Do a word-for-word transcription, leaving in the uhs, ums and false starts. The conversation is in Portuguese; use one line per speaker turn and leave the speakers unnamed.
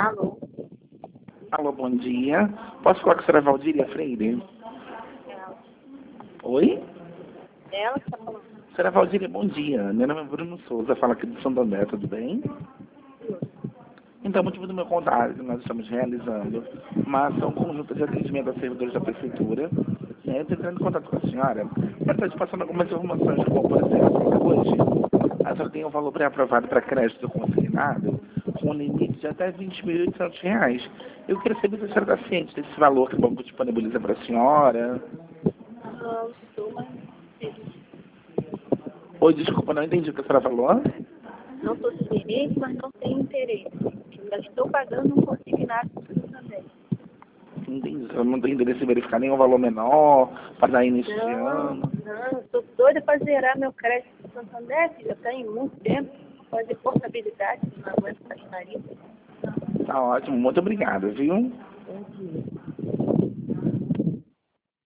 Alô?
Alô, bom dia. Posso falar com a senhora Valdíria Freire?
Ela.
Oi?
Ela que tá falando.
Senhora Valdíria, bom dia. Meu nome é Bruno Souza, falo aqui do São André, tudo bem? Então, o motivo do meu contato, nós estamos realizando uma ação conjunta de atendimento a servidores da Prefeitura. Né? Eu estou entrando em contato com a senhora para estar te passando algumas informações, como, por exemplo, hoje a senhora tem um valor pré-aprovado para crédito consignado com um limite de até vinte mil e oitocentos reais. Eu queria saber se a senhora está ciente desse valor que o banco disponibiliza para a senhora.
Não, estou, mas
Oi, desculpa, não entendi o que a senhora falou.
não estou ciente, mas não tenho interesse. Eu já estou pagando um consignado também.
Entendi. Eu não tenho interesse em verificar nenhum valor menor para dar início de
Não,
ano.
não, estou doida para zerar meu crédito do Santander, que já tem muito tempo, fazer portabilidade, não aguento mais tarifas.
Tá ótimo, muito obrigado, viu?
Bom dia.